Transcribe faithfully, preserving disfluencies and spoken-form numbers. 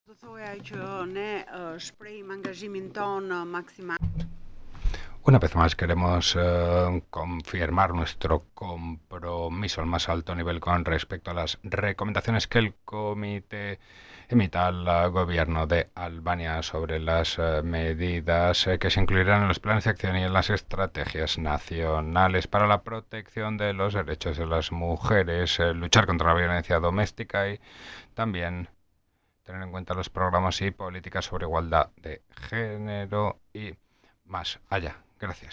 Una vez más queremos eh, confirmar nuestro compromiso al más alto nivel con respecto a las recomendaciones que el comité emita al eh, gobierno de Albania sobre las eh, medidas eh, que se incluirán en los planes de acción y en las estrategias nacionales para la protección de los derechos de las mujeres, eh, luchar contra la violencia doméstica y también tener en cuenta los programas y políticas sobre igualdad de género y más allá. Gracias.